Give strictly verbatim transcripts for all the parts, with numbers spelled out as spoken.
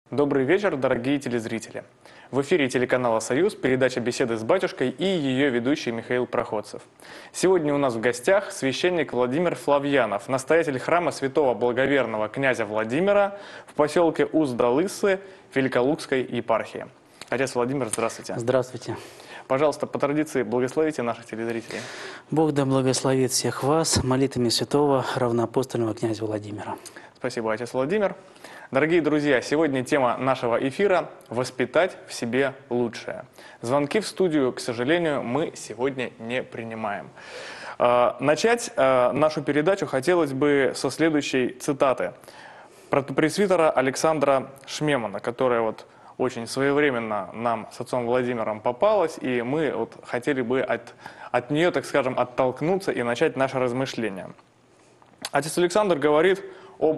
Добрый вечер, дорогие телезрители. В эфире телеканала «Союз» передача «Беседы с батюшкой» и ее ведущий Михаил Проходцев. Сегодня у нас в гостях священник Владимир Флавьянов, настоятель храма святого благоверного князя Владимира в поселке Уздалысы Великолукской епархии. Отец Владимир, здравствуйте. Здравствуйте. Пожалуйста, по традиции благословите наших телезрителей. Бог да благословит всех вас молитвами святого равноапостольного князя Владимира. Спасибо, отец Владимир. Дорогие друзья, сегодня тема нашего эфира – «Воспитать в себе лучшее». Звонки в студию, к сожалению, мы сегодня не принимаем. Начать нашу передачу хотелось бы со следующей цитаты протопресвитера Александра Шмемана, которая вот очень своевременно нам с отцом Владимиром попалась, и мы вот хотели бы от, от нее, так скажем, оттолкнуться и начать наше размышление. Отец Александр говорит об...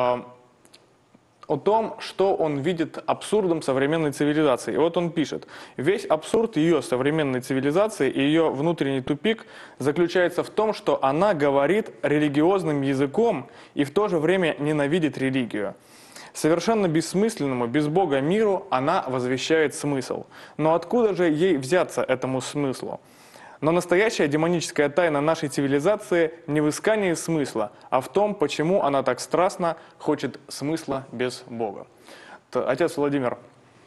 о том, что он видит абсурдом современной цивилизации. И вот он пишет: весь абсурд ее современной цивилизации и ее внутренний тупик заключается в том, что она говорит религиозным языком и в то же время ненавидит религию. Совершенно бессмысленному, без Бога миру она возвещает смысл. Но откуда же ей взяться этому смыслу? Но настоящая демоническая тайна нашей цивилизации не в искании смысла, а в том, почему она так страстно хочет смысла без Бога. Отец Владимир,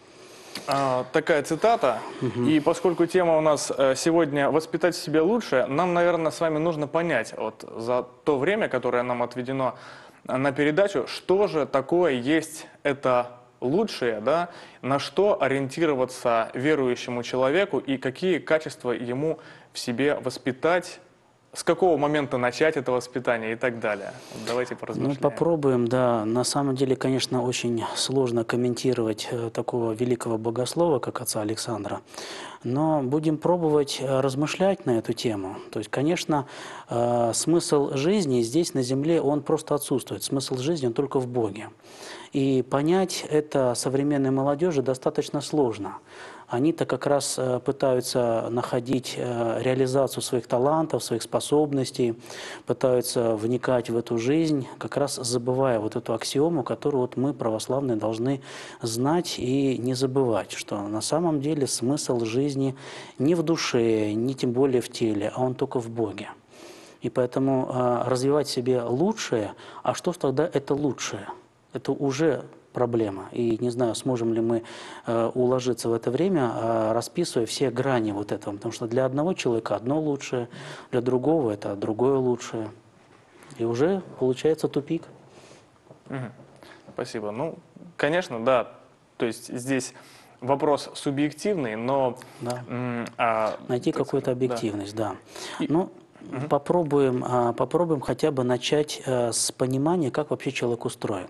такая цитата, угу. И поскольку тема у нас сегодня «Воспитать в себе лучше», нам, наверное, с вами нужно понять вот за то время, которое нам отведено на передачу, что же такое есть это лучшее, да, на что ориентироваться верующему человеку и какие качества ему в себе воспитать, с какого момента начать это воспитание и так далее. Давайте поразмышляем. Ну, попробуем, да. На самом деле, конечно, очень сложно комментировать такого великого богослова, как отца Александра, но будем пробовать размышлять на эту тему. То есть, конечно, смысл жизни здесь на земле, он просто отсутствует. Смысл жизни, он только в Боге. И понять это современной молодежи достаточно сложно. Они-то как раз пытаются находить реализацию своих талантов, своих способностей, пытаются вникать в эту жизнь, как раз забывая вот эту аксиому, которую вот мы, православные, должны знать и не забывать, что на самом деле смысл жизни не в душе, не тем более в теле, а он только в Боге. И поэтому развивать в себе лучшее, а что тогда это лучшее? Это уже проблема. И не знаю, сможем ли мы э, уложиться в это время, э, расписывая все грани вот этого. Потому что для одного человека одно лучшее, для другого это другое лучшее. И уже получается тупик. Угу. Спасибо. Ну, конечно, да. То есть здесь вопрос субъективный, но... Да. А, Найти какую-то объективность, да. да. И... Ну, угу. попробуем, а, попробуем хотя бы начать а, с понимания, как вообще человек устроен.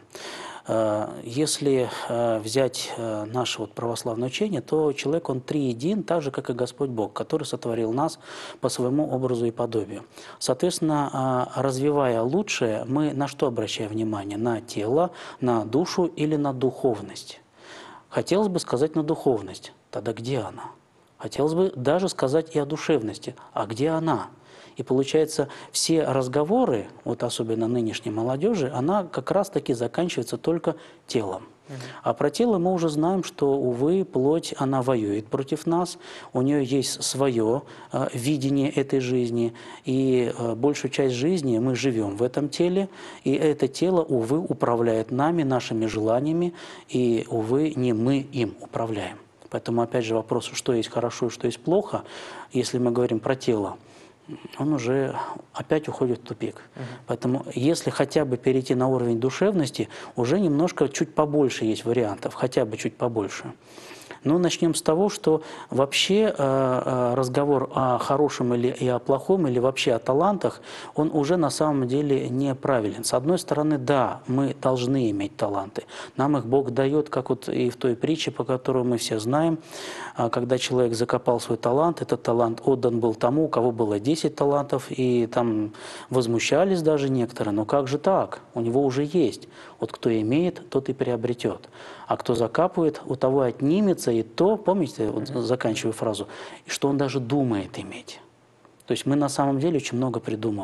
Если взять наше вот православное учение, то человек, он триедин, так же, как и Господь Бог, который сотворил нас по своему образу и подобию. Соответственно, развивая лучшее, мы на что обращаем внимание? На тело, на душу или на духовность? Хотелось бы сказать на духовность. Тогда где она? Хотелось бы даже сказать и о душевности. А где она? И получается, все разговоры, вот особенно нынешней молодежи, она как раз-таки заканчивается только телом. Mm-hmm. А про тело мы уже знаем, что, увы, плоть, она воюет против нас, у нее есть свое э, видение этой жизни, и э, большую часть жизни мы живем в этом теле, и это тело, увы, управляет нами, нашими желаниями, и, увы, не мы им управляем. Поэтому, опять же, вопрос, что есть хорошо и что есть плохо, если мы говорим про тело, он уже опять уходит в тупик. Угу. Поэтому если хотя бы перейти на уровень душевности, уже немножко чуть побольше есть вариантов, хотя бы чуть побольше. Но начнем с того, что вообще э, разговор о хорошем или и о плохом, или вообще о талантах, он уже на самом деле неправилен. С одной стороны, да, мы должны иметь таланты. Нам их Бог дает, как вот и в той притче, по которой мы все знаем, когда человек закопал свой талант, этот талант отдан был тому, у кого было десять талантов, и там возмущались даже некоторые. Но как же так? У него уже есть. Вот кто имеет, тот и приобретет. А кто закапывает, у того отнимется и то, помните, вот заканчиваю фразу, что он даже думает иметь. То есть мы на самом деле очень много придумываем.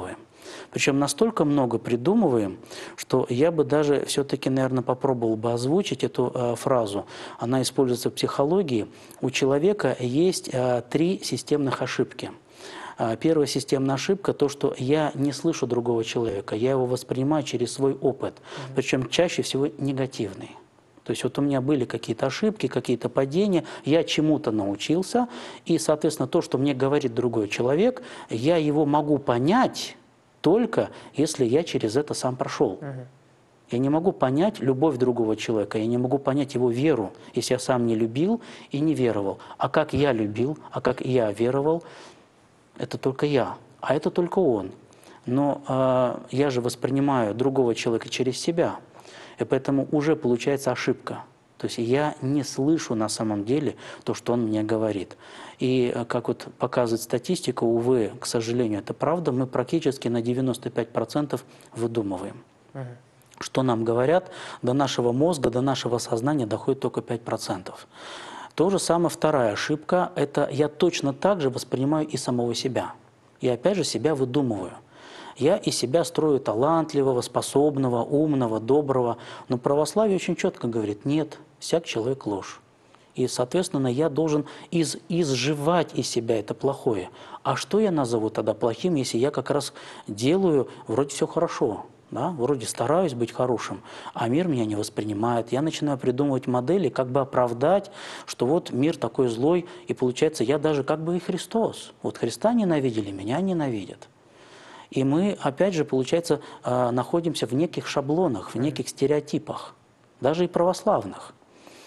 Причем настолько много придумываем, что я бы даже все-таки, наверное, попробовал бы озвучить эту э, фразу. Она используется в психологии. У человека есть э, три системных ошибки. Э, первая системная ошибка – то, что я не слышу другого человека, я его воспринимаю через свой опыт, mm-hmm. причем чаще всего негативный. То есть вот у меня были какие-то ошибки, какие-то падения, я чему-то научился, и, соответственно, то, что мне говорит другой человек, я его могу понять только если я через это сам прошел. Uh-huh. Я не могу понять любовь другого человека, я не могу понять его веру, если я сам не любил и не веровал. А как я любил, а как я веровал, это только я, а это только он. Но э, я же воспринимаю другого человека через себя. И поэтому уже получается ошибка. То есть я не слышу на самом деле то, что он мне говорит. И как вот показывает статистика, увы, к сожалению, это правда, мы практически на девяносто пять процентов выдумываем. Угу. Что нам говорят, до нашего мозга, до нашего сознания доходит только пять процентов. То же самое вторая ошибка, это я точно так же воспринимаю и самого себя. Я опять же себя выдумываю. Я из себя строю талантливого, способного, умного, доброго. Но православие очень четко говорит, нет, всяк человек ложь. И, соответственно, я должен из, изживать из себя это плохое. А что я назову тогда плохим, если я как раз делаю, вроде все хорошо, да? Вроде стараюсь быть хорошим, а мир меня не воспринимает. Я начинаю придумывать модели, как бы оправдать, что вот мир такой злой, и получается, я даже как бы и Христос. Вот Христа ненавидели, меня ненавидят. И мы, опять же, получается, находимся в неких шаблонах, в неких стереотипах, даже и православных.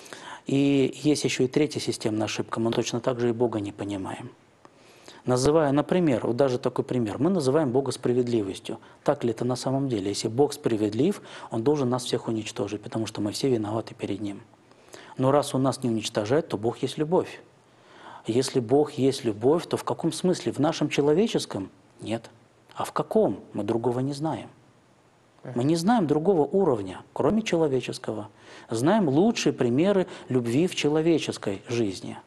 И есть еще и третья системная ошибка, мы точно так же и Бога не понимаем. Называя, например, вот даже такой пример, мы называем Бога справедливостью. Так ли это на самом деле? Если Бог справедлив, Он должен нас всех уничтожить, потому что мы все виноваты перед Ним. Но раз Он нас не уничтожает, то Бог есть любовь. Если Бог есть любовь, то в каком смысле? В нашем человеческом? Нет. А в каком? Мы другого не знаем. Мы не знаем другого уровня, кроме человеческого. Знаем лучшие примеры любви в человеческой жизни.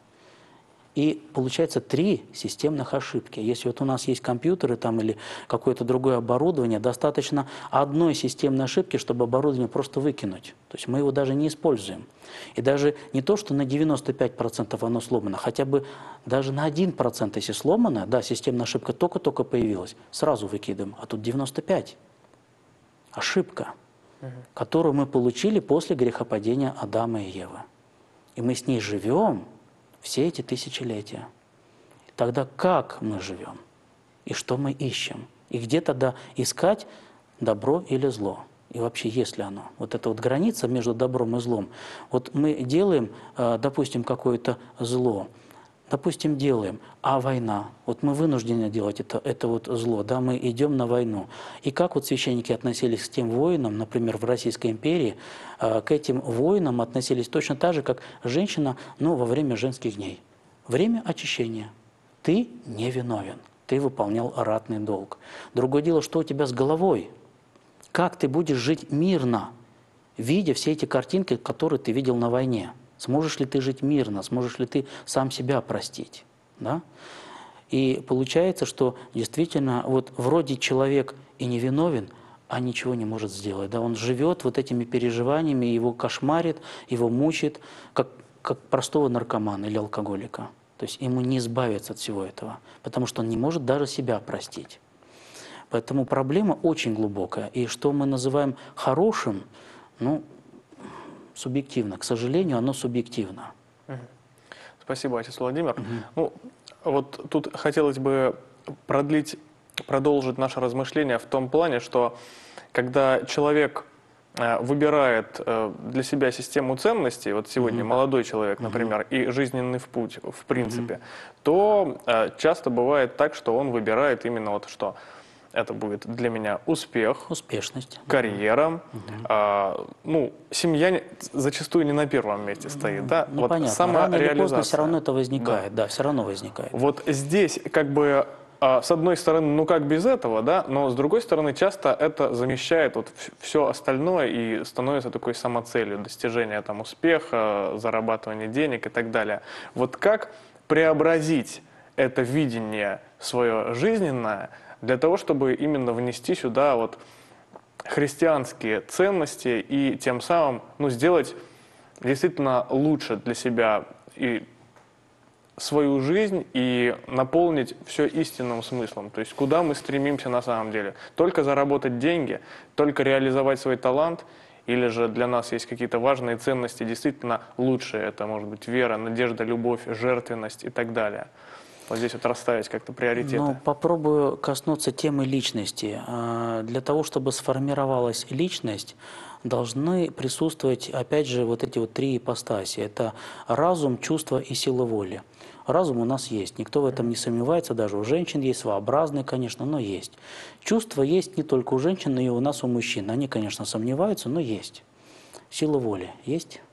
И получается три системных ошибки. Если вот у нас есть компьютеры там, или какое-то другое оборудование, достаточно одной системной ошибки, чтобы оборудование просто выкинуть. То есть мы его даже не используем. И даже не то, что на девяносто пять процентов оно сломано, хотя бы даже на один процент, если сломано, да, системная ошибка только-только появилась, сразу выкидываем, а тут девяносто пять. Ошибка, угу. которую мы получили после грехопадения Адама и Евы. И мы с ней живем все эти тысячелетия. Тогда как мы живем? И что мы ищем? И где тогда искать добро или зло? И вообще, есть ли оно? Вот эта вот граница между добром и злом. Вот мы делаем, допустим, какое-то зло, допустим, делаем, а война, вот мы вынуждены делать это, это вот зло, да, мы идем на войну. И как вот священники относились к тем воинам, например, в Российской империи, к этим воинам относились точно так же, как женщина, но во время женских дней. Время очищения. Ты не виновен, ты выполнял ратный долг. Другое дело, что у тебя с головой? Как ты будешь жить мирно, видя все эти картинки, которые ты видел на войне? Сможешь ли ты жить мирно, сможешь ли ты сам себя простить? Да? И получается, что действительно вот вроде человек и не виновен, а ничего не может сделать. Да? Он живет вот этими переживаниями, его кошмарит, его мучает, как, как простого наркомана или алкоголика. То есть ему не избавиться от всего этого, потому что он не может даже себя простить. Поэтому проблема очень глубокая. И что мы называем хорошим, ну, субъективно. К сожалению, оно субъективно. Спасибо, отец Владимир. Угу. Ну, вот тут хотелось бы продлить, продолжить наше размышление в том плане, что когда человек выбирает для себя систему ценностей, вот сегодня mm-hmm. молодой человек, например, mm-hmm. и жизненный путь, в принципе, mm-hmm. то часто бывает так, что он выбирает именно вот что. Это будет для меня успех, успешность, карьера. Угу. А, ну, семья зачастую не на первом месте стоит, да? Ну, вот понятно. Рано или поздно все равно это возникает, да. да, все равно возникает. Вот здесь как бы, а, с одной стороны, ну как без этого, да, но с другой стороны, часто это замещает вот все остальное и становится такой самоцелью, достижения там успеха, зарабатывания денег и так далее. Вот как преобразить это видение свое жизненное для того, чтобы именно внести сюда вот христианские ценности и тем самым, ну, сделать действительно лучше для себя и свою жизнь и наполнить все истинным смыслом. То есть куда мы стремимся на самом деле? Только заработать деньги, только реализовать свой талант, или же для нас есть какие-то важные ценности, действительно лучшие. Это может быть вера, надежда, любовь, жертвенность и так далее. Вот здесь вот расставить как-то приоритеты. Ну, попробую коснуться темы личности. А, Для того, чтобы сформировалась личность, должны присутствовать, опять же, вот эти вот три ипостаси. Это разум, чувство и сила воли. Разум у нас есть, никто в этом не сомневается, даже у женщин есть, своеобразный, конечно, но есть. Чувство есть не только у женщин, но и у нас, у мужчин. Они, конечно, сомневаются, но есть. Сила воли есть?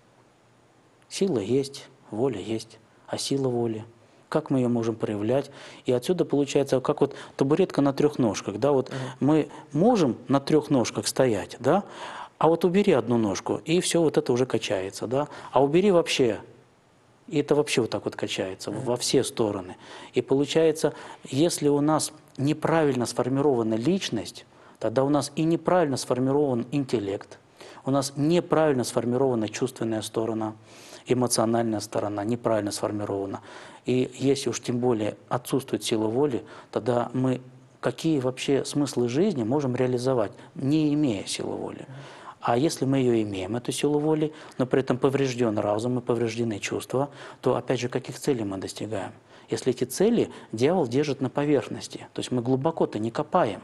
Сила есть, воля есть. А сила воли? Как мы ее можем проявлять? И отсюда получается, как вот табуретка на трех ножках. Да? Вот мы можем на трех ножках стоять, да? А вот убери одну ножку, и все вот это уже качается. Да? А убери вообще... И это вообще вот так вот качается во все стороны. И получается, если у нас неправильно сформирована личность, тогда у нас и неправильно сформирован интеллект, у нас неправильно сформирована чувственная сторона, эмоциональная сторона неправильно сформирована. И если уж тем более отсутствует сила воли, тогда мы какие вообще смыслы жизни можем реализовать, не имея силы воли? А если мы ее имеем, эту силу воли, но при этом поврежден разум и повреждены чувства, то опять же каких целей мы достигаем? Если эти цели дьявол держит на поверхности, то есть мы глубоко-то не копаем,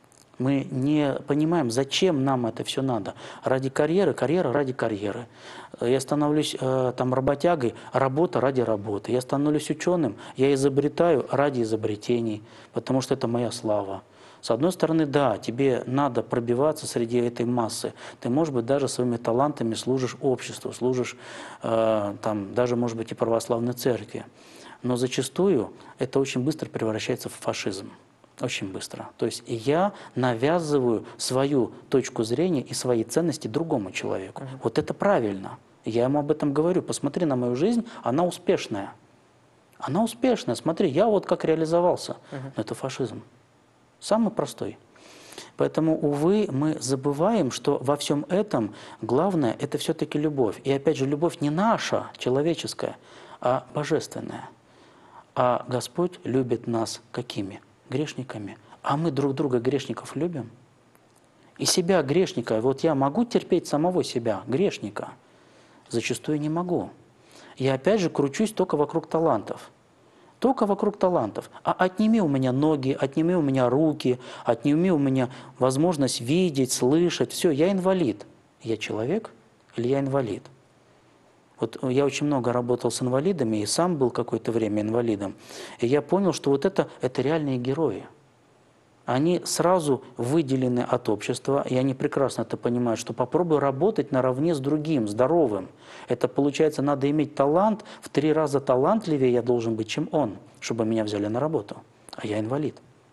мы не понимаем, зачем нам это все надо. Ради карьеры, карьера ради карьеры. Я становлюсь э, там работягой, работа ради работы. Я становлюсь ученым, я изобретаю ради изобретений, потому что это моя слава. С одной стороны, да, тебе надо пробиваться среди этой массы. Ты, может быть, даже своими талантами служишь обществу, служишь э, там, даже, может быть, и православной церкви. Но зачастую это очень быстро превращается в фашизм. Очень быстро. То есть я навязываю свою точку зрения и свои ценности другому человеку. Uh-huh. Вот это правильно. Я ему об этом говорю. Посмотри на мою жизнь, она успешная. Она успешная. Смотри, я вот как реализовался. Uh-huh. Но это фашизм. Самый простой. Поэтому, увы, мы забываем, что во всем этом главное – это все-таки любовь. И опять же, любовь не наша, человеческая, а божественная. А Господь любит нас какими? Грешниками. А мы друг друга, грешников, любим? И себя, грешника, вот я могу терпеть самого себя, грешника? Зачастую не могу. Я опять же кручусь только вокруг талантов. Только вокруг талантов. А отними у меня ноги, отними у меня руки, отними у меня возможность видеть, слышать. Все, я инвалид. Я человек или я инвалид? Вот я очень много работал с инвалидами и сам был какое-то время инвалидом. И я понял, что вот это, это реальные герои. Они сразу выделены от общества, и они прекрасно это понимают, что попробуй работать наравне с другим, здоровым. Это получается, надо иметь талант, в три раза талантливее я должен быть, чем он, чтобы меня взяли на работу. А я инвалид.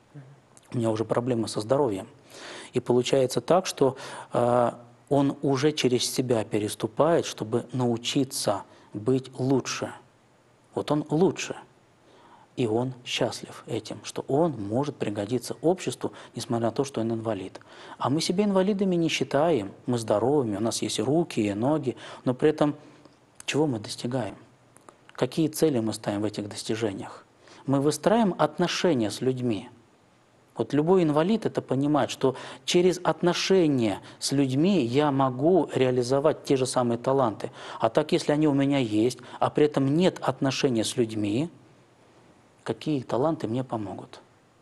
У меня уже проблемы со здоровьем. И получается так, что э, он уже через себя переступает, чтобы научиться быть лучше. Вот он лучше. И он счастлив этим, что он может пригодиться обществу, несмотря на то, что он инвалид. А мы себя инвалидами не считаем, мы здоровыми, у нас есть руки и ноги, но при этом чего мы достигаем? Какие цели мы ставим в этих достижениях? Мы выстраиваем отношения с людьми. Вот любой инвалид это понимает, что через отношения с людьми я могу реализовать те же самые таланты. А так, если они у меня есть, а при этом нет отношения с людьми, какие таланты мне помогут?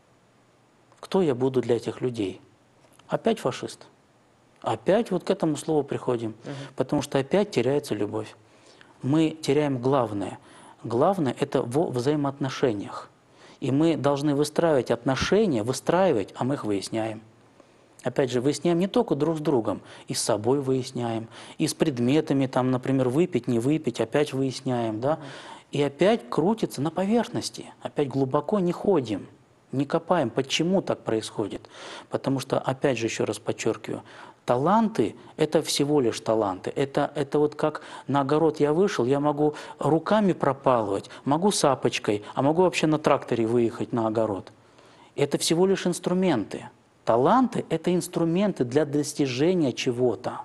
Кто я буду для этих людей? Опять фашист. Опять вот к этому слову приходим. Угу. Потому что опять теряется любовь. Мы теряем главное. Главное – это во взаимоотношениях. И мы должны выстраивать отношения, выстраивать, а мы их выясняем. Опять же, выясняем не только друг с другом, и с собой выясняем, и с предметами, там, например, выпить, не выпить, опять выясняем, да? И опять крутится на поверхности, опять глубоко не ходим, не копаем. Почему так происходит? Потому что, опять же, еще раз подчеркиваю, таланты – это всего лишь таланты. Это, это вот как на огород я вышел, я могу руками пропалывать, могу сапочкой, а могу вообще на тракторе выехать на огород. Это всего лишь инструменты. Таланты – это инструменты для достижения чего-то.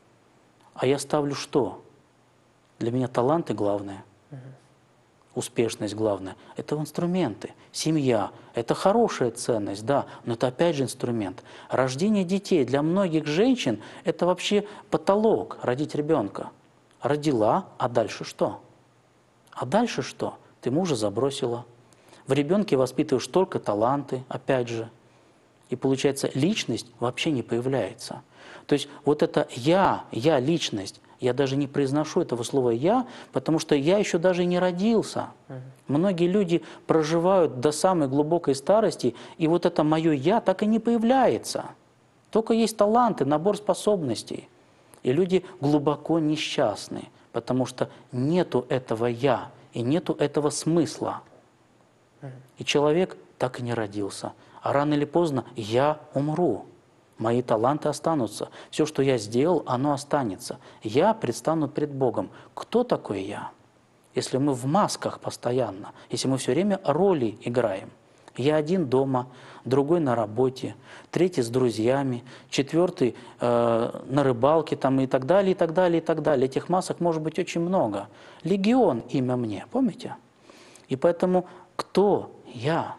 А я ставлю что? Для меня таланты главное. Успешность главное. Это инструменты. Семья – это хорошая ценность, да, но это опять же инструмент. Рождение детей для многих женщин – это вообще потолок, родить ребенка. Родила, а дальше что? А дальше что? Ты мужа забросила. В ребенке воспитываешь только таланты, опять же. И получается, личность вообще не появляется. То есть вот это «я», «я» личность, я даже не произношу этого слова «я», потому что я еще даже не родился. Uh-huh. Многие люди проживают до самой глубокой старости, и вот это мое «я» так и не появляется. Только есть таланты, набор способностей. И люди глубоко несчастны, потому что нету этого «я» и нету этого смысла. Uh-huh. И человек так и не родился. А рано или поздно я умру. Мои таланты останутся. Все, что я сделал, оно останется. Я предстану пред Богом. Кто такой я? Если мы в масках постоянно, если мы все время роли играем. Я один дома, другой на работе, третий с друзьями, четвертый э, на рыбалке там, и так далее, и так далее, и так далее. Этих масок может быть очень много. Легион имя мне, помните? И поэтому кто я,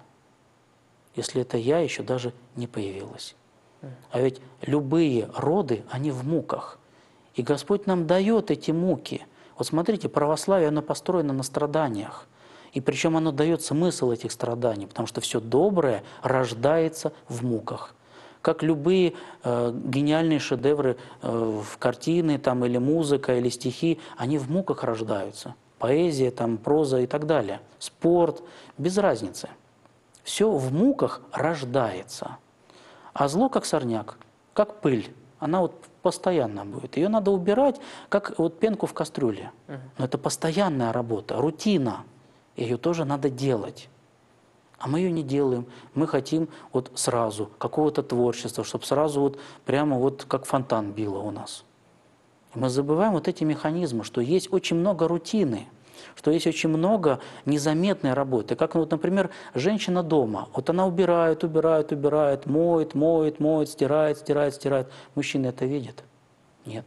если это я еще даже не появилась? А ведь любые роды, они в муках. И Господь нам дает эти муки. Вот смотрите, православие, оно построено на страданиях. И причем оно дает смысл этих страданий, потому что все доброе рождается в муках. Как любые э, гениальные шедевры, э, в картины там, или музыка, или стихи, они в муках рождаются. Поэзия, там, проза и так далее. Спорт, без разницы. Все в муках рождается. А зло как сорняк, как пыль. Она вот постоянно будет. Ее надо убирать, как вот пенку в кастрюле. Но это постоянная работа, рутина. Ее тоже надо делать. А мы ее не делаем. Мы хотим вот сразу какого-то творчества, чтобы сразу вот прямо вот как фонтан било у нас. И мы забываем вот эти механизмы, что есть очень много рутины, что есть очень много незаметной работы. Как, вот, например, женщина дома. Вот она убирает, убирает, убирает, моет, моет, моет, стирает, стирает, стирает. Мужчина это видит? Нет.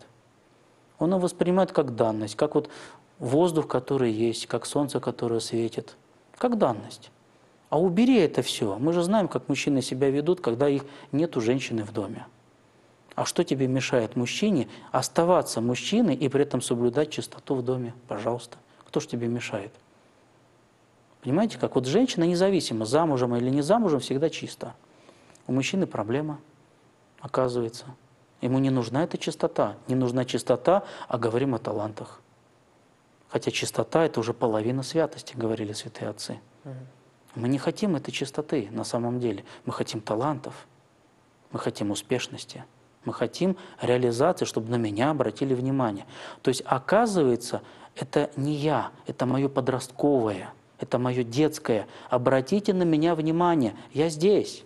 Он его воспринимает как данность, как вот воздух, который есть, как солнце, которое светит. Как данность. А убери это все. Мы же знаем, как мужчины себя ведут, когда их нет у женщины в доме. А что тебе мешает мужчине оставаться мужчиной и при этом соблюдать чистоту в доме? Пожалуйста. Кто ж тебе мешает? Понимаете, как вот женщина независимо, замужем или не замужем, всегда чисто. У мужчины проблема, оказывается. Ему не нужна эта чистота. Не нужна чистота, а говорим о талантах. Хотя чистота – это уже половина святости, говорили святые отцы. Мы не хотим этой чистоты на самом деле. Мы хотим талантов, мы хотим успешности. Мы хотим реализации, чтобы на меня обратили внимание. То есть, оказывается, это не я, это мое подростковое, это мое детское. Обратите на меня внимание, я здесь.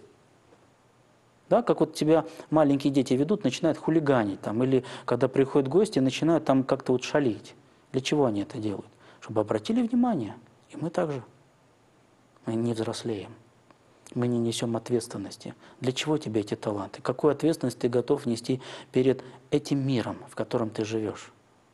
Да, как вот тебя маленькие дети ведут, начинают хулиганить, там, или когда приходят гости, начинают там как-то вот шалить. Для чего они это делают? Чтобы обратили внимание. И мы также. Мы не взрослеем. Мы не несем ответственности. Для чего тебе эти таланты? Какую ответственность ты готов нести перед этим миром, в котором ты живешь?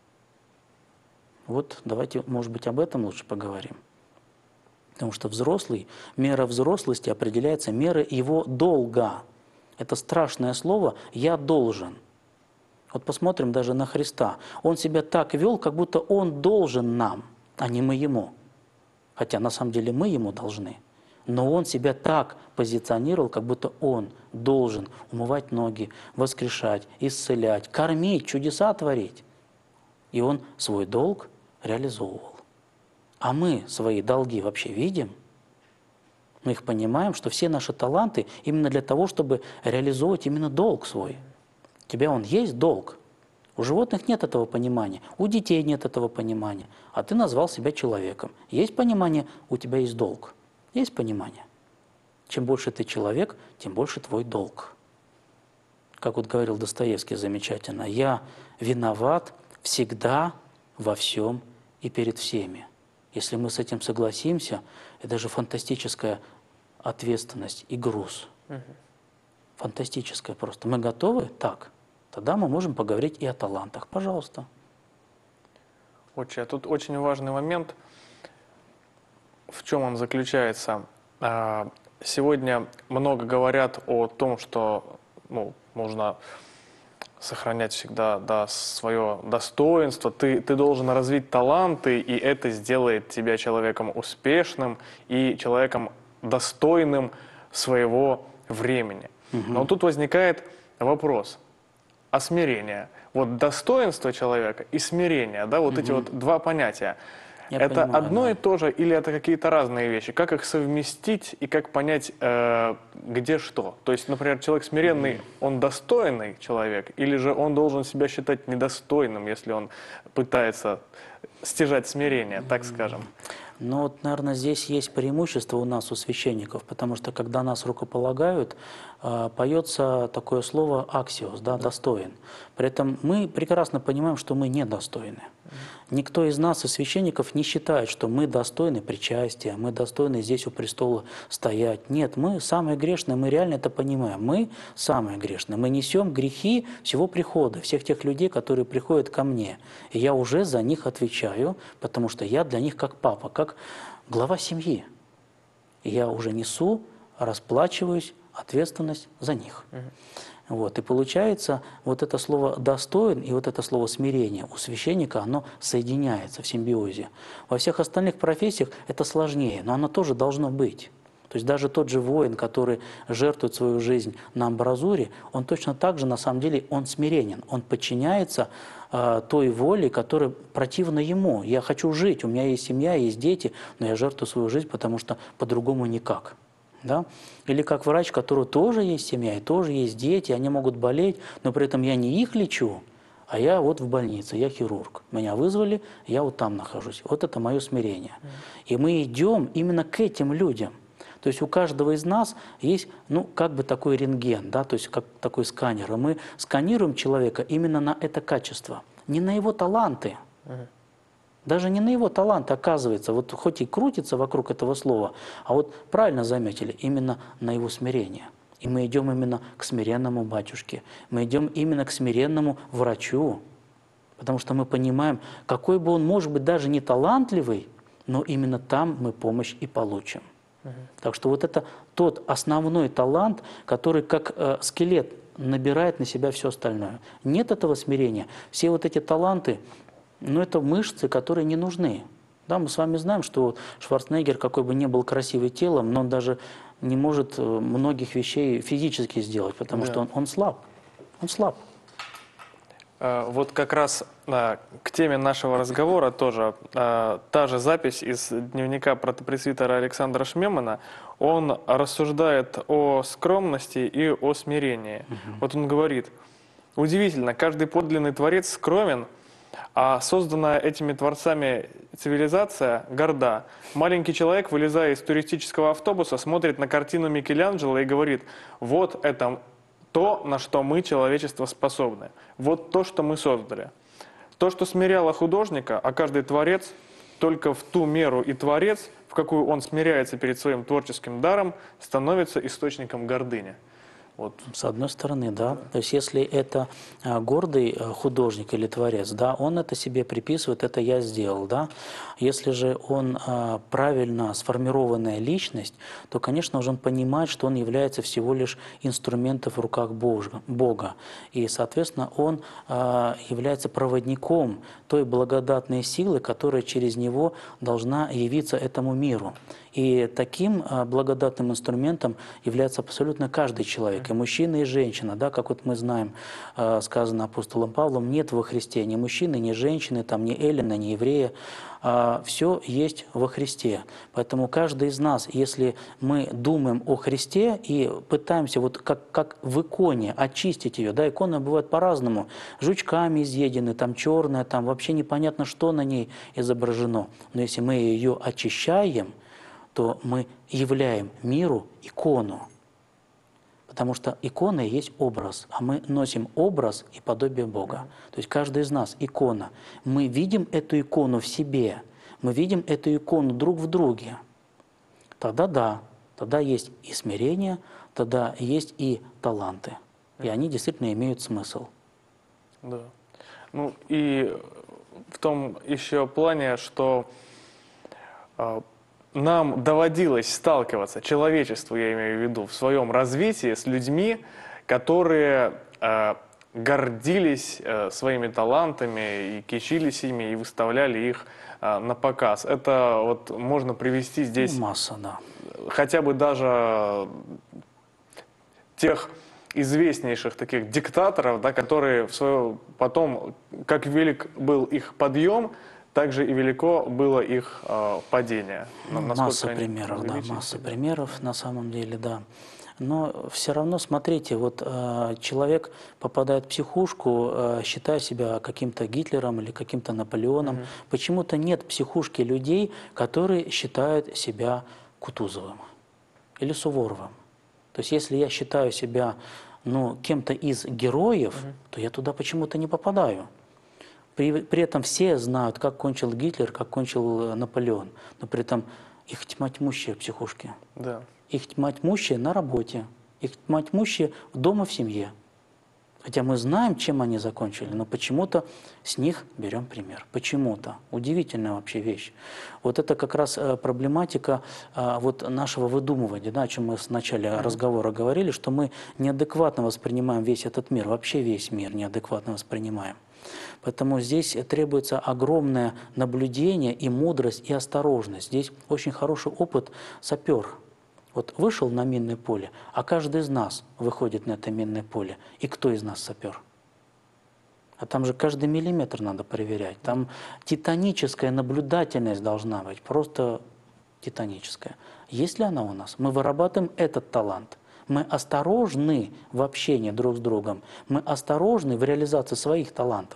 Вот давайте, может быть, об этом лучше поговорим. Потому что взрослый, мера взрослости определяется мерой его долга. Это страшное слово «я должен». Вот посмотрим даже на Христа. Он себя так вел, как будто Он должен нам, а не мы Ему. Хотя на самом деле мы Ему должны. Но Он себя так позиционировал, как будто Он должен умывать ноги, воскрешать, исцелять, кормить, чудеса творить. И Он свой долг реализовывал. А мы свои долги вообще видим? Мы их понимаем, что все наши таланты именно для того, чтобы реализовывать именно долг свой. У тебя он есть долг. У животных нет этого понимания, у детей нет этого понимания. А ты назвал себя человеком. Есть понимание, у тебя есть долг. Есть понимание? Чем больше ты человек, тем больше твой долг. Как вот говорил Достоевский замечательно, «Я виноват всегда во всем и перед всеми». Если мы с этим согласимся, это же фантастическое ответственность и груз. Фантастическое просто. Мы готовы? Так. Тогда мы можем поговорить и о талантах. Пожалуйста. Отче, а тут очень важный момент. В чем он заключается? А, Сегодня много говорят о том, что ну, нужно сохранять всегда да, свое достоинство. Ты, ты должен развить таланты, и это сделает тебя человеком успешным и человеком достойным своего времени. Угу. Но тут возникает вопрос о смирении. Вот достоинство человека и смирение, да, вот угу. эти вот два понятия. Я это понимаю, одно да. и то же или это какие-то разные вещи? Как их совместить и как понять, э, где что? То есть, например, человек смиренный, он достойный человек, или же он должен себя считать недостойным, если он пытается стяжать смирение, так скажем? Ну вот, наверное, здесь есть преимущество у нас, у священников, потому что когда нас рукополагают, э, поется такое слово «аксиос», да, «достоин». При этом мы прекрасно понимаем, что мы недостойны. Никто из нас, из священников, не считает, что мы достойны причастия, мы достойны здесь у престола стоять. Нет, мы самые грешные, мы реально это понимаем. Мы самые грешные. Мы несем грехи всего прихода, всех тех людей, которые приходят ко мне. И я уже за них отвечаю, потому что я для них как папа, как глава семьи. И я уже несу, расплачиваюсь, ответственность за них. Вот. И получается, вот это слово «достоин» и вот это слово «смирение» у священника, оно соединяется в симбиозе. Во всех остальных профессиях это сложнее, но оно тоже должно быть. То есть даже тот же воин, который жертвует свою жизнь на амбразуре, он точно так же, на самом деле, он смиренен, он подчиняется э, той воле, которая противна ему. Я хочу жить, у меня есть семья, есть дети, но я жертвую свою жизнь, потому что по-другому никак. Да? Или как врач, у которого тоже есть семья, и тоже есть дети, они могут болеть, но при этом я не их лечу, а я вот в больнице, я хирург. Меня вызвали, я вот там нахожусь. Вот это мое смирение. И мы идем именно к этим людям. То есть у каждого из нас есть, ну, как бы такой рентген, да, то есть как такой сканер. И мы сканируем человека именно на это качество, не на его таланты. Даже не на его талант, оказывается, вот хоть и крутится вокруг этого слова, а вот правильно заметили, именно на его смирение. И мы идем именно к смиренному батюшке, мы идем именно к смиренному врачу, потому что мы понимаем, какой бы он, может быть, даже не талантливый, но именно там мы помощь и получим. Угу. Так что вот это тот основной талант, который как э, скелет набирает на себя все остальное. Нет этого смирения. Все вот эти таланты, но это мышцы, которые не нужны. Да, мы с вами знаем, что Шварценеггер, какой бы ни был красивый телом, но он даже не может многих вещей физически сделать, потому да. что он, он слаб. Он слаб. Вот как раз к теме нашего разговора тоже та же запись из дневника протопресвитера Александра Шмемана. Он рассуждает о скромности и о смирении. Угу. Вот он говорит: удивительно, каждый подлинный творец скромен, а созданная этими творцами цивилизация горда. Маленький человек, вылезая из туристического автобуса, смотрит на картину Микеланджело и говорит: вот это то, на что мы, человечество, способны. Вот то, что мы создали. То, что смиряло художника, а каждый творец только в ту меру и творец, в какую он смиряется перед своим творческим даром, становится источником гордыни. Вот. С одной стороны, да. То есть если это гордый художник или творец, да, он это себе приписывает, это я сделал, да. Если же он правильно сформированная личность, то, конечно же, он понимает, что он является всего лишь инструментом в руках Бога. И, соответственно, он является проводником той благодатной силы, которая через него должна явиться этому миру. И таким благодатным инструментом является абсолютно каждый человек, и мужчина, и женщина. Да, как вот мы знаем, сказано апостолом Павлом, нет во Христе ни мужчины, ни женщины, там, ни эллина, ни еврея. Все есть во Христе. Поэтому каждый из нас, если мы думаем о Христе и пытаемся, вот как, как в иконе, очистить ее, да, иконы бывают по-разному, жучками изъедены, там черная, там вообще непонятно, что на ней изображено. Но если мы ее очищаем, то мы являем миру икону. Потому что икона и есть образ, а мы носим образ и подобие Бога. То есть каждый из нас икона. Мы видим эту икону в себе, мы видим эту икону друг в друге. Тогда да, Тогда есть и смирение, тогда есть и таланты. И они действительно имеют смысл. Да. Ну и в том еще плане, что э, нам доводилось сталкиваться, человечеству я имею в виду, в своем развитии с людьми, которые э, гордились э, своими талантами и кичились ими, и выставляли их э, на показ. Это вот можно привести здесь Масса, да. хотя бы даже тех известнейших таких диктаторов, да, которые в свое, потом, как велик был их подъем, так же и велико было их э, падение. Ну, масса примеров, да, масса себя. примеров на самом деле, да. Но все равно, смотрите, вот э, человек попадает в психушку, э, считая себя каким-то Гитлером или каким-то Наполеоном. Угу. Почему-то нет в психушке людей, которые считают себя Кутузовым или Суворовым. То есть, если я считаю себя, ну, кем-то из героев, угу. то я туда почему-то не попадаю. При, при этом все знают, как кончил Гитлер, как кончил Наполеон. Но при этом их тьма тьмущая в психушке. Да. Их тьма тьмущая на работе. Их тьма тьмущая дома в семье. Хотя мы знаем, чем они закончили, но почему-то с них берем пример. Почему-то. Удивительная вообще вещь. Вот это как раз проблематика вот нашего выдумывания, да, о чем мы в начале mm-hmm. разговора говорили, что мы неадекватно воспринимаем весь этот мир, вообще весь мир неадекватно воспринимаем. Поэтому здесь требуется огромное наблюдение и мудрость, и осторожность. Здесь очень хороший опыт сапер. Вот вышел на минное поле, а каждый из нас выходит на это минное поле. И кто из нас сапер? А там же каждый миллиметр надо проверять. Там титаническая наблюдательность должна быть, просто титаническая. Есть ли она у нас? Мы вырабатываем этот талант. Мы осторожны в общении друг с другом. Мы осторожны в реализации своих талантов.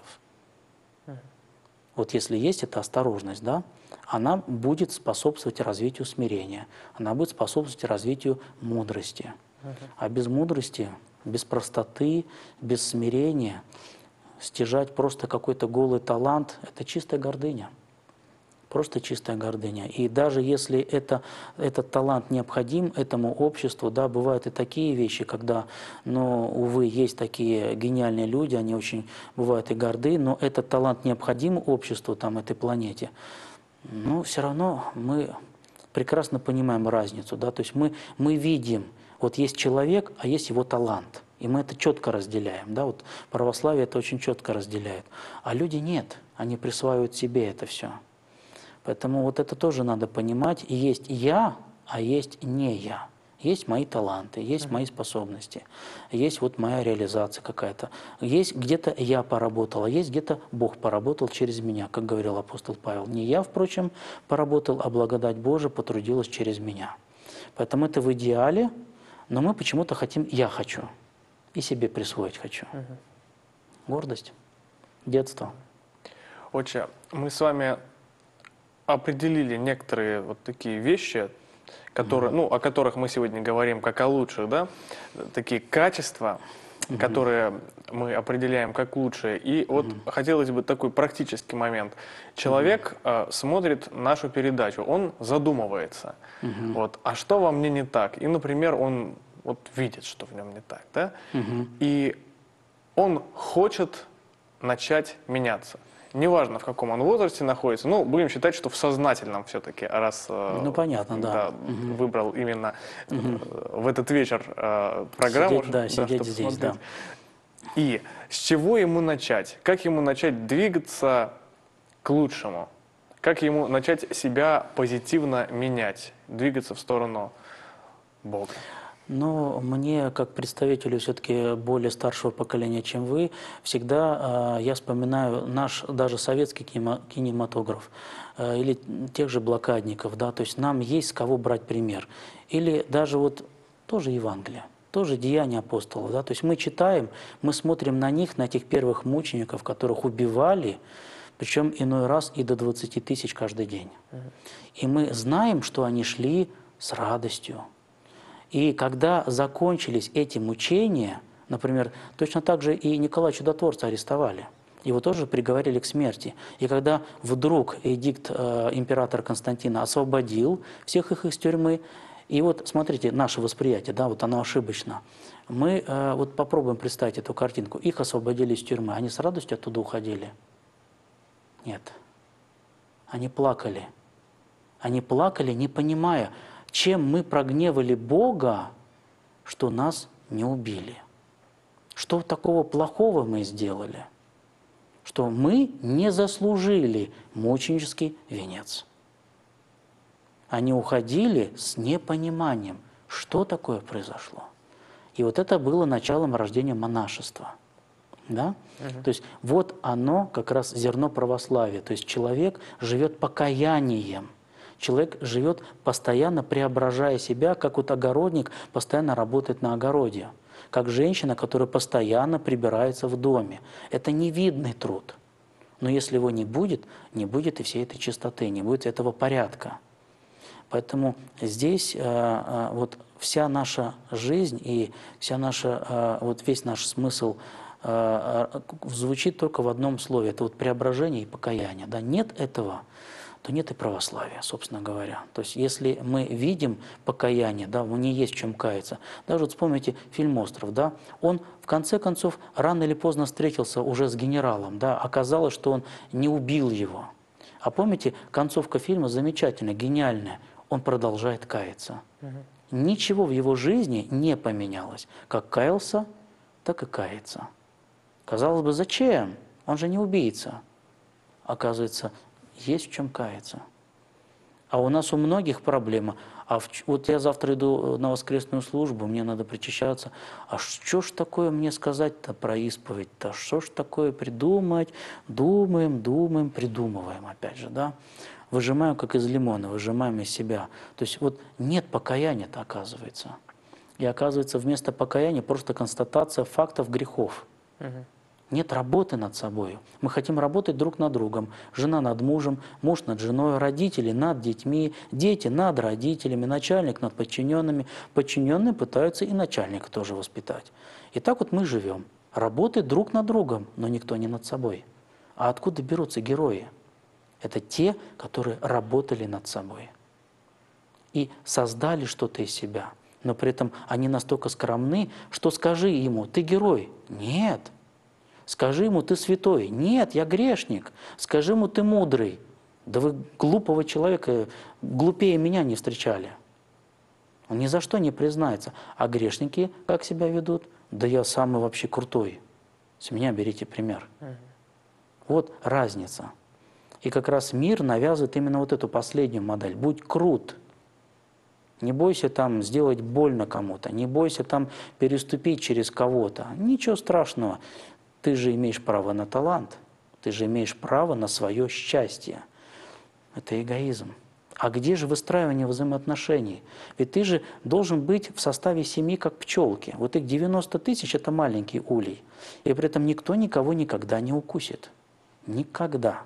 Вот если есть эта осторожность, да, она будет способствовать развитию смирения, она будет способствовать развитию мудрости. А без мудрости, без простоты, без смирения стяжать просто какой-то голый талант – это чистая гордыня. Просто чистая гордыня. И даже если это, этот талант необходим этому обществу, да, бывают и такие вещи, когда, ну, увы, есть такие гениальные люди, они очень бывают и горды, но этот талант необходим обществу, там, этой планете, но все равно мы прекрасно понимаем разницу, да, то есть мы, мы видим, вот есть человек, а есть его талант, и мы это четко разделяем, да, вот православие это очень четко разделяет, а люди нет, они присваивают себе это все. Поэтому вот это тоже надо понимать. И есть я, а есть не я. Есть мои таланты, есть мои способности, есть вот моя реализация какая-то. Есть где-то я поработал, а есть где-то Бог поработал через меня, как говорил апостол Павел. Не я, впрочем, поработал, а благодать Божия потрудилась через меня. Поэтому это в идеале, но мы почему-то хотим «я хочу» и себе присвоить хочу. Гордость, детство. Отче, мы с вами определили некоторые вот такие вещи, которые, mm-hmm. ну, о которых мы сегодня говорим как о лучших, да, такие качества, mm-hmm. которые мы определяем как лучшие. И вот mm-hmm. хотелось бы такой практический момент. Человек mm-hmm. э, смотрит нашу передачу, он задумывается, mm-hmm. вот, а что во мне не так? И, например, он вот видит, что в нем не так, да, mm-hmm. и он хочет начать меняться. Неважно, в каком он возрасте находится, ну, будем считать, что в сознательном все-таки, раз ну, понятно, да. Да, угу. выбрал именно угу. в этот вечер э, программу. Сидеть, да, да, сидеть здесь, смотреть. Да. И с чего ему начать? Как ему начать двигаться к лучшему? Как ему начать себя позитивно менять, двигаться в сторону Бога? Но мне, как представителю все-таки более старшего поколения, чем вы, всегда э, я вспоминаю наш даже советский кинематограф э, или тех же блокадников, да, то есть нам есть с кого брать пример. Или даже вот тоже Евангелие, тоже Деяния апостолов, да, то есть мы читаем, мы смотрим на них, на этих первых мучеников, которых убивали, причем иной раз и до двадцати тысяч каждый день. И мы знаем, что они шли с радостью. И когда закончились эти мучения, например, точно так же и Николая Чудотворца арестовали. Его тоже приговорили к смерти. И когда вдруг эдикт э, императора Константина освободил всех их из тюрьмы, И вот смотрите, наше восприятие, да, вот оно ошибочно. Мы э, вот попробуем представить эту картинку. Их освободили из тюрьмы, они с радостью оттуда уходили? Нет. Они плакали. Они плакали, не понимая, чем мы прогневали Бога, что нас не убили. Что такого плохого мы сделали, что мы не заслужили мученический венец. Они уходили с непониманием, что такое произошло. И вот это было началом рождения монашества. Да? Угу. То есть вот оно как раз зерно православия. То есть человек живет покаянием. Человек живет постоянно преображая себя, как вот огородник постоянно работает на огороде. Как женщина, которая постоянно прибирается в доме. Это невидный труд. Но если его не будет, не будет и всей этой чистоты, не будет этого порядка. Поэтому здесь э, вот вся наша жизнь и вся наша, э, вот весь наш смысл э, звучит только в одном слове. Это вот преображение и покаяние. Да? Нет этого, то нет и православия, собственно говоря. То есть если мы видим покаяние, да, не есть в чем каяться. Даже вот вспомните фильм «Остров». Да? Он в конце концов рано или поздно встретился уже с генералом. Да? Оказалось, что он не убил его. А помните, концовка фильма замечательная, гениальная. Он продолжает каяться. Угу. Ничего в его жизни не поменялось. Как каялся, так и кается. Казалось бы, зачем? Он же не убийца. Оказывается, есть в чем каяться. А у нас у многих проблема. А в, вот я завтра иду на воскресную службу, мне надо причащаться. А что ж такое мне сказать-то про исповедь-то? Что ж такое придумать? Думаем, думаем, придумываем опять же, да? Выжимаем, как из лимона, выжимаем из себя. То есть вот нет покаяния-то, оказывается. И оказывается, вместо покаяния просто констатация фактов грехов. Угу. Нет работы над собой. Мы хотим работать друг над другом. Жена над мужем, муж над женой, родители над детьми, дети над родителями, начальник над подчиненными. Подчиненные пытаются и начальника тоже воспитать. И так вот мы живем. Работать друг над другом, но никто не над собой. А откуда берутся герои? Это те, которые работали над собой. И создали что-то из себя. Но при этом они настолько скромны, что скажи ему, ты герой. Нет. Скажи ему, ты святой. Нет, я грешник. Скажи ему, ты мудрый. Да вы глупого человека, глупее меня не встречали. Он ни за что не признается. А грешники как себя ведут? Да я самый вообще крутой. С меня берите пример. Угу. Вот разница. И как раз мир навязывает именно вот эту последнюю модель. Будь крут. Не бойся там сделать больно кому-то. Не бойся там переступить через кого-то. Ничего страшного. Ты же имеешь право на талант. Ты же имеешь право на свое счастье. Это эгоизм. А где же выстраивание взаимоотношений? Ведь ты же должен быть в составе семьи, как пчелки. Вот их девяносто тысяч – это маленький улей. И при этом никто никого никогда не укусит. Никогда.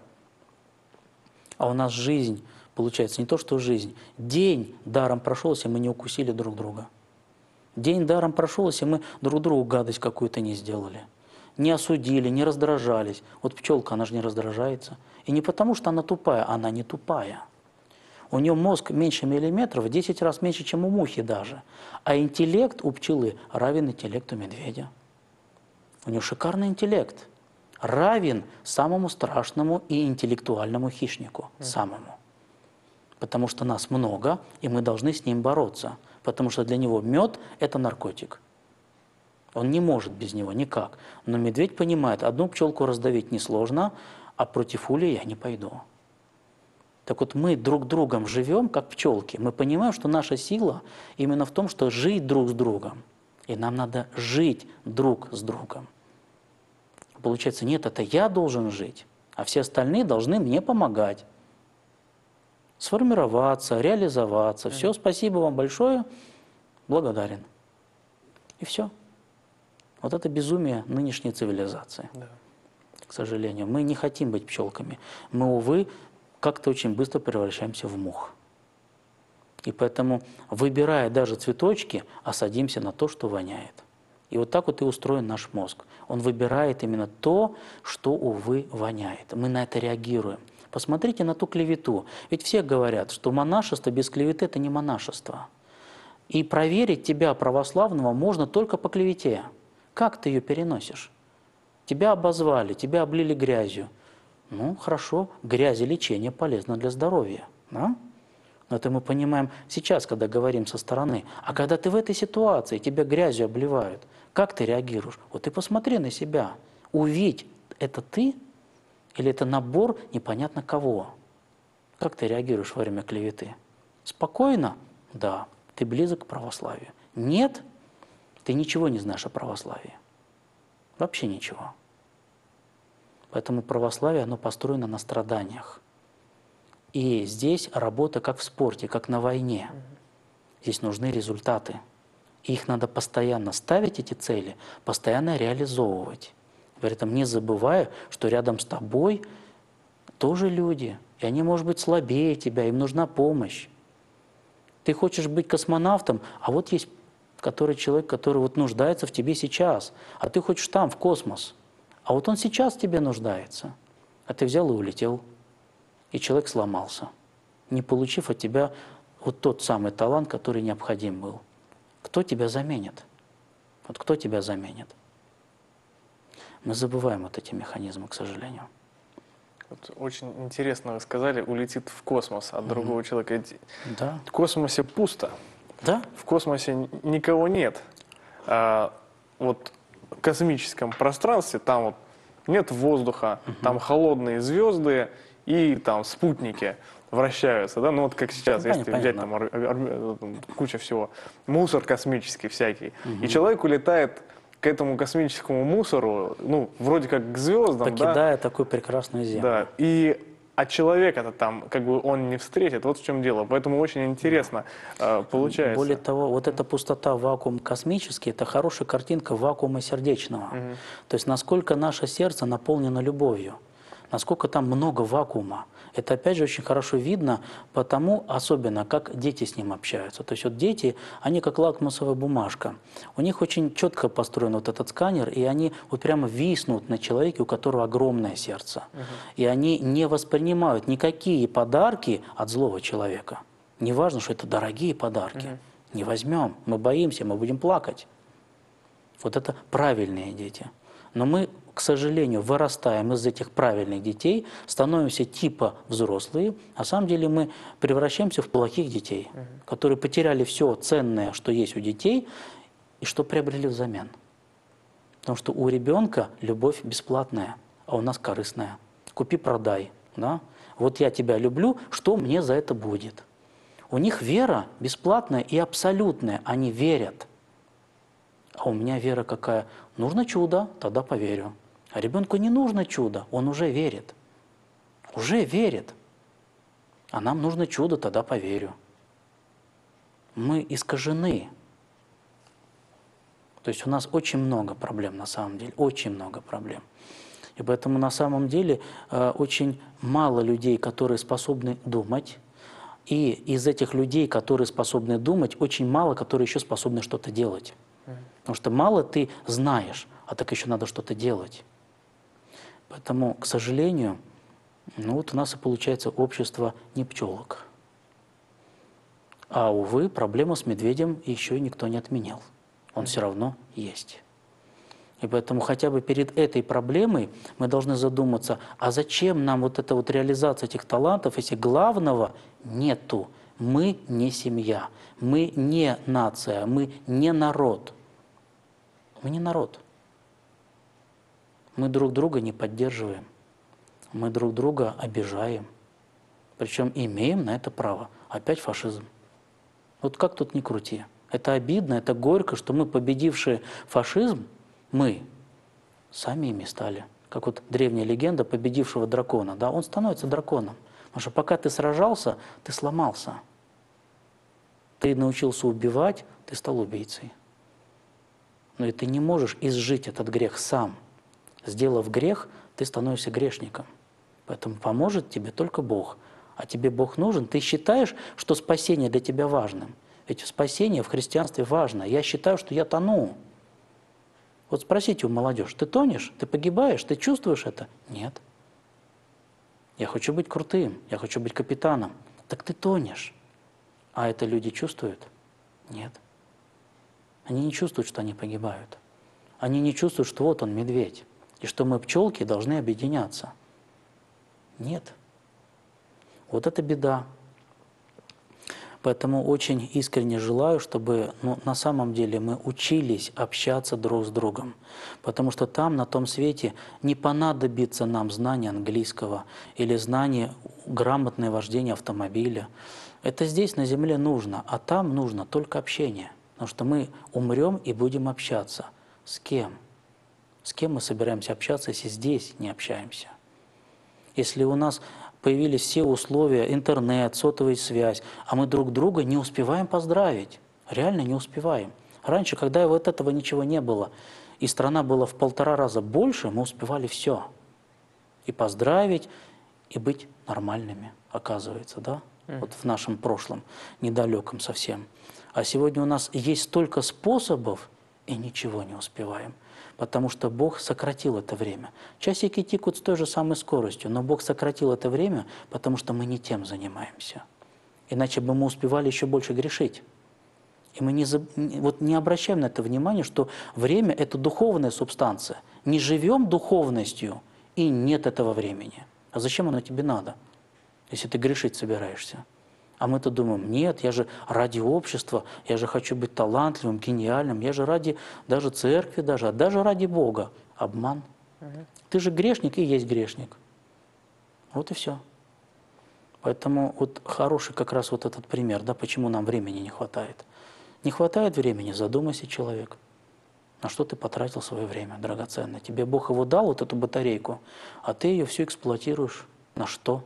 А у нас жизнь, получается, не то что жизнь. День даром прошел, если мы не укусили друг друга. День даром прошел, если мы друг другу гадость какую-то не сделали. Не осудили, не раздражались. Вот пчелка, она же не раздражается. И не потому, что она тупая, она не тупая. У нее мозг меньше миллиметров, в десять раз меньше, чем у мухи даже. А интеллект у пчелы равен интеллекту медведя. У нее шикарный интеллект. Равен самому страшному и интеллектуальному хищнику. Mm. Самому. Потому что нас много, и мы должны с ним бороться. Потому что для него мед – это наркотик. Он не может без него никак. Но медведь понимает, одну пчелку раздавить несложно, а против улья я не пойду. Так вот мы друг другом живем, как пчелки. Мы понимаем, что наша сила именно в том, что жить друг с другом. И нам надо жить друг с другом. Получается, нет, это я должен жить, а все остальные должны мне помогать. Сформироваться, реализоваться. Все, спасибо вам большое, благодарен. И все. Вот это безумие нынешней цивилизации. Да. К сожалению, мы не хотим быть пчелками. Мы, увы, как-то очень быстро превращаемся в мух. И поэтому, выбирая даже цветочки, осадимся на то, что воняет. И вот так вот и устроен наш мозг. Он выбирает именно то, что, увы, воняет. Мы на это реагируем. Посмотрите на ту клевету. Ведь все говорят, что монашество без клеветы – это не монашество. И проверить тебя, православного, можно только по клевете. Как ты ее переносишь? Тебя обозвали, тебя облили грязью. Ну, хорошо, грязелечение полезно для здоровья. Да? Но это мы понимаем сейчас, когда говорим со стороны. А когда ты в этой ситуации, тебя грязью обливают, как ты реагируешь? Вот ты посмотри на себя. Увидь, это ты или это набор непонятно кого? Как ты реагируешь во время клеветы? Спокойно? Да. Ты близок к православию. Нет? Ты ничего не знаешь о православии. Вообще ничего. Поэтому православие, оно построено на страданиях. И здесь работа как в спорте, как на войне. Здесь нужны результаты. И их надо постоянно ставить, эти цели, постоянно реализовывать. При этом не забывая, что рядом с тобой тоже люди. И они, может быть, слабее тебя, им нужна помощь. Ты хочешь быть космонавтом, а вот есть который человек, который вот нуждается в тебе сейчас. А ты хочешь там, в космос. А вот он сейчас в тебе нуждается. А ты взял и улетел. И человек сломался, не получив от тебя вот тот самый талант, который необходим был. Кто тебя заменит? Вот кто тебя заменит? Мы забываем вот эти механизмы, к сожалению. Вот очень интересно вы сказали, улетит в космос от mm-hmm. другого человека. Да. В космосе пусто. Да? В космосе никого нет. А вот в космическом пространстве там вот нет воздуха, mm-hmm. там холодные звезды и там спутники вращаются, да, ну вот как сейчас, ну, если взять там ор- ор- куча всего, мусор космический всякий, mm-hmm. и человек улетает к этому космическому мусору, ну, вроде как к звездам, покидая да, такую прекрасную Землю. Да, и а человека-то там, как бы, он не встретит, вот в чем дело, поэтому очень интересно э, получается. Более того, вот эта пустота, вакуум космический, это хорошая картинка вакуума сердечного. Угу. То есть, насколько наше сердце наполнено любовью, насколько там много вакуума. Это, опять же, очень хорошо видно, потому особенно, как дети с ним общаются. То есть вот дети, они как лакмусовая бумажка. У них очень четко построен вот этот сканер, и они вот прямо виснут на человеке, у которого огромное сердце. Угу. И они не воспринимают никакие подарки от злого человека. Не важно, что это дорогие подарки. Угу. Не возьмем, мы боимся, мы будем плакать. Вот это правильные дети. Но мы, к сожалению, вырастаем из этих правильных детей, становимся типа взрослые, а на самом деле мы превращаемся в плохих детей, угу. которые потеряли все ценное, что есть у детей, и что приобрели взамен. Потому что у ребенка любовь бесплатная, а у нас корыстная. Купи-продай. Да? Вот я тебя люблю, что мне за это будет? У них вера бесплатная и абсолютная, они верят. А у меня вера какая? Нужно чудо, тогда поверю. А ребенку не нужно чудо, он уже верит. Уже верит. А нам нужно чудо, тогда поверю. Мы искажены. То есть у нас очень много проблем на самом деле, очень много проблем. И поэтому на самом деле э, очень мало людей, которые способны думать. И из этих людей, которые способны думать, очень мало, которые еще способны что-то делать. Потому что мало ты знаешь, а так еще надо что-то делать. Поэтому, к сожалению, ну вот у нас и получается общество не пчелок. А, увы, проблема с медведем еще и никто не отменял. Он все равно есть. И поэтому хотя бы перед этой проблемой мы должны задуматься, а зачем нам вот эта вот реализация этих талантов, если главного нету? Мы не семья, мы не нация, мы не народ. Мы не народ. Мы друг друга не поддерживаем. Мы друг друга обижаем. Причем имеем на это право. Опять фашизм. Вот как тут ни крути. Это обидно, это горько, что мы, победившие фашизм, мы сами ими стали. Как вот древняя легенда победившего дракона. Да, он становится драконом. Потому что пока ты сражался, ты сломался. Ты научился убивать, ты стал убийцей. Но и ты не можешь изжить этот грех сам. Сделав грех, ты становишься грешником. Поэтому поможет тебе только Бог. А тебе Бог нужен. Ты считаешь, что спасение для тебя важным. Ведь спасение в христианстве важно. Я считаю, что я тону. Вот спросите у молодежи, ты тонешь, ты погибаешь, ты чувствуешь это? Нет. Я хочу быть крутым, я хочу быть капитаном. Так ты тонешь. А это люди чувствуют? Нет. Они не чувствуют, что они погибают. Они не чувствуют, что вот он медведь, и что мы, пчелки, должны объединяться. Нет. Вот это беда. Поэтому очень искренне желаю, чтобы ну, на самом деле мы учились общаться друг с другом. Потому что там, на том свете, не понадобится нам знание английского или знание грамотное вождения автомобиля. Это здесь, на земле, нужно, а там нужно только общение. Потому что мы умрем и будем общаться. С кем? С кем мы собираемся общаться, если здесь не общаемся? Если у нас появились все условия, интернет, сотовая связь, а мы друг друга не успеваем поздравить. Реально не успеваем. Раньше, когда вот этого ничего не было, и страна была в полтора раза больше, мы успевали все. И поздравить, и быть нормальными, оказывается, да? Mm. Вот в нашем прошлом, недалеком совсем. А сегодня у нас есть столько способов, и ничего не успеваем. Потому что Бог сократил это время. Часики тикают с той же самой скоростью, но Бог сократил это время, потому что мы не тем занимаемся. Иначе бы мы успевали еще больше грешить. И мы не, вот не обращаем на это внимание, что время – это духовная субстанция. Не живем духовностью, и нет этого времени. А зачем оно тебе надо, если ты грешить собираешься? А мы-то думаем, нет, я же ради общества, я же хочу быть талантливым, гениальным, я же ради даже церкви, даже, а даже ради Бога. Обман. Угу. Ты же грешник и есть грешник. Вот и все. Поэтому вот хороший как раз вот этот пример, да, почему нам времени не хватает. Не хватает времени, задумайся, человек. На что ты потратил свое время драгоценное? Тебе Бог его дал, вот эту батарейку, а ты ее все эксплуатируешь. На что?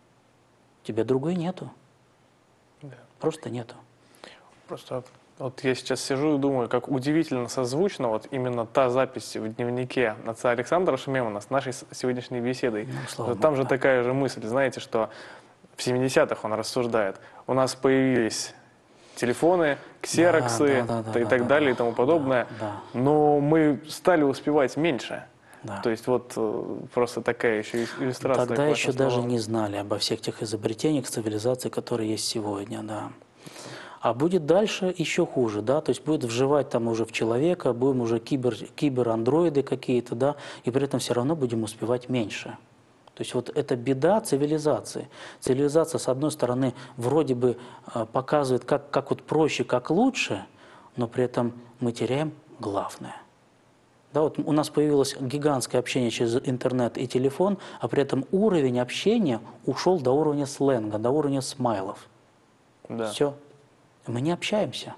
Тебя другой нету. Да. Просто нету. Просто вот я сейчас сижу и думаю, как удивительно созвучно вот именно та запись в дневнике отца Александра Шемемана с нашей сегодняшней беседой. Ну, вот там Богу, же да. такая же мысль, знаете, что в семидесятых он рассуждает. У нас появились телефоны, ксероксы да, да, да, да, и так да, далее да, и тому подобное, да, да. но мы стали успевать меньше. Да. То есть вот просто такая еще иллюстрация. Тогда еще слова. Даже не знали обо всех тех изобретениях цивилизации, которые есть сегодня, да. А будет дальше еще хуже, да, то есть будет вживать там уже в человека, будем уже кибер, киберандроиды какие-то, да, и при этом все равно будем успевать меньше. То есть вот это беда цивилизации. Цивилизация, с одной стороны, вроде бы показывает, как, как вот проще, как лучше, но при этом мы теряем главное. Да, вот у нас появилось гигантское общение через интернет и телефон, а при этом уровень общения ушел до уровня сленга, до уровня смайлов. Да. Все. Мы не общаемся.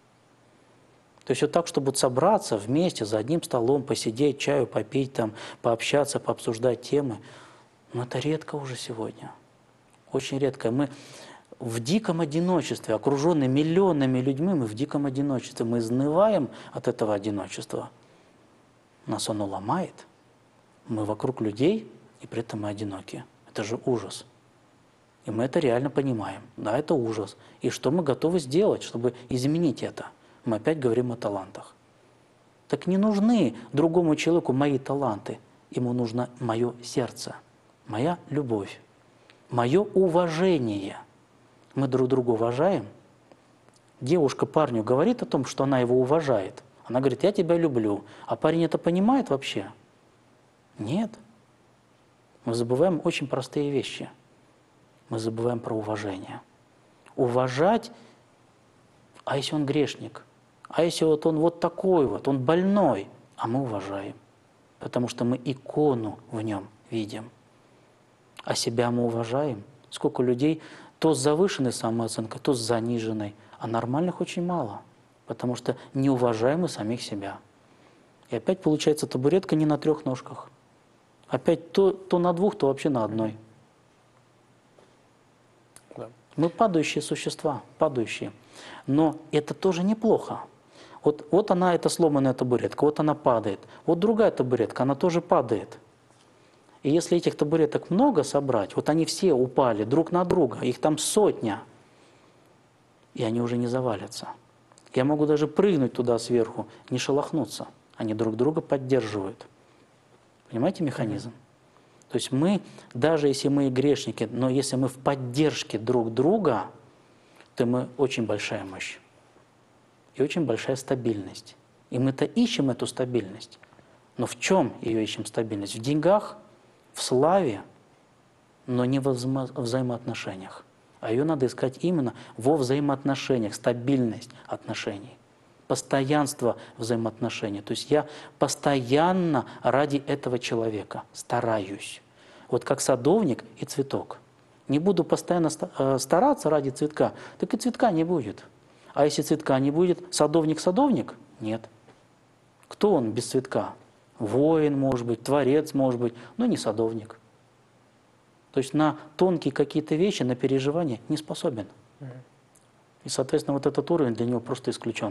То есть вот так, чтобы вот собраться вместе за одним столом, посидеть, чаю попить, там, пообщаться, пообсуждать темы, но это редко уже сегодня. Очень редко. Мы в диком одиночестве, окруженные миллионами людьми, мы в диком одиночестве. Мы изнываем от этого одиночества. Нас оно ломает. Мы вокруг людей, и при этом мы одиноки. Это же ужас. И мы это реально понимаем. Да, это ужас. И что мы готовы сделать, чтобы изменить это? Мы опять говорим о талантах. Так не нужны другому человеку мои таланты. Ему нужно мое сердце, моя любовь, мое уважение. Мы друг друга уважаем. Девушка парню говорит о том, что она его уважает. Она говорит, я тебя люблю. А парень это понимает вообще? Нет. Мы забываем очень простые вещи. Мы забываем про уважение. Уважать, а если он грешник? А если вот он вот такой вот, он больной? А мы уважаем. Потому что мы икону в нем видим. А себя мы уважаем. Сколько людей то с завышенной самооценкой, то с заниженной. А нормальных очень мало. Потому что не уважаем мы самих себя. И опять получается табуретка не на трех ножках. Опять то, то на двух, то вообще на одной. Да. Мы падающие существа, падающие. Но это тоже неплохо. Вот, вот она, эта сломанная табуретка, вот она падает. Вот другая табуретка, она тоже падает. И если этих табуреток много собрать, вот они все упали друг на друга, их там сотня, и они уже не завалятся. Я могу даже прыгнуть туда сверху, не шелохнуться. Они друг друга поддерживают. Понимаете механизм? Mm-hmm. То есть мы, даже если мы и грешники, но если мы в поддержке друг друга, то мы очень большая мощь. и очень большая стабильность. И мы-то ищем эту стабильность. Но в чем ее ищем стабильность? В деньгах, в славе, но не во взаимо взаимоотношениях. А ее надо искать именно во взаимоотношениях, стабильность отношений, постоянство взаимоотношений. То есть я постоянно ради этого человека стараюсь. Вот как садовник и цветок. Не буду постоянно стараться ради цветка, так и цветка не будет. А если цветка не будет, садовник-садовник? Нет. Кто он без цветка? Воин, может быть, творец, может быть, но не садовник. То есть на тонкие какие-то вещи, на переживания не способен. И, соответственно, вот этот уровень для него просто исключен.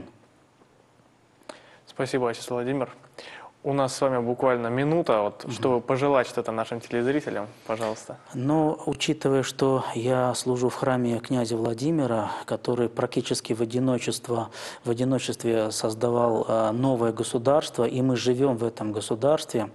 Спасибо, отец Владимир. У нас с вами буквально минута, вот, угу. чтобы пожелать что-то нашим телезрителям, пожалуйста. Но, учитывая, что я служу в храме князя Владимира, который практически в одиночестве, в одиночестве создавал новое государство, и мы живем в этом государстве,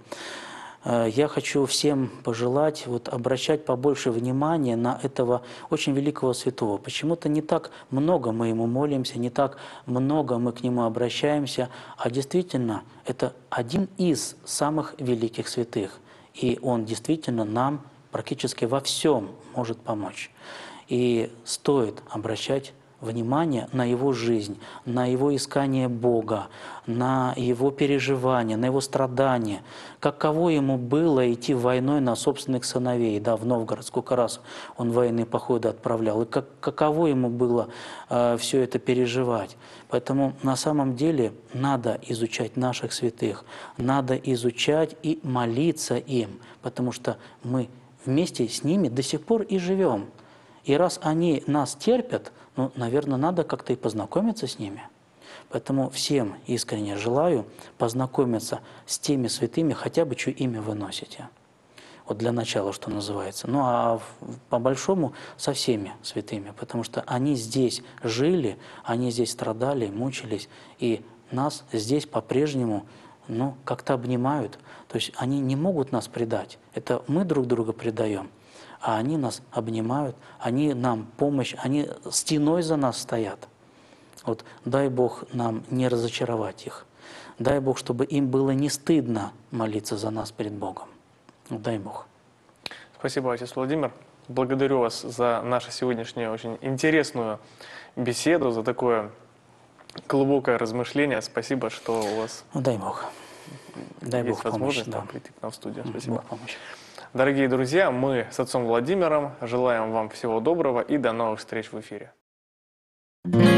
я хочу всем пожелать вот, обращать побольше внимания на этого очень великого святого. Почему-то не так много мы ему молимся, не так много мы к нему обращаемся, а действительно это один из самых великих святых. И он действительно нам практически во всем может помочь. И стоит обращать внимание на его жизнь, на его искание Бога, на его переживания, на его страдания. Каково ему было идти войной на собственных сыновей, да, в Новгород, сколько раз он военные походы отправлял, и как, каково ему было э, все это переживать. Поэтому на самом деле надо изучать наших святых, надо изучать и молиться им, потому что мы вместе с ними до сих пор и живем. И раз они нас терпят, ну, наверное, надо как-то и познакомиться с ними. Поэтому всем искренне желаю познакомиться с теми святыми, хотя бы чье имя вы носите. Вот для начала, что называется. Ну, а по-большому со всеми святыми, потому что они здесь жили, они здесь страдали, мучились, и нас здесь по-прежнему, ну, как-то обнимают. То есть они не могут нас предать. Это мы друг друга предаем. А они нас обнимают, они нам помощь, они стеной за нас стоят. Вот дай Бог нам не разочаровать их. Дай Бог, чтобы им было не стыдно молиться за нас перед Богом. Дай Бог. Спасибо, отец Владимир. Благодарю вас за нашу сегодняшнюю очень интересную беседу, за такое глубокое размышление. Спасибо, что у вас Дай Бог. Дай есть Бог возможность помощь, да. прийти к нам в студию. Спасибо. Бог помощь. Дорогие друзья, мы с отцом Владимиром желаем вам всего доброго и до новых встреч в эфире.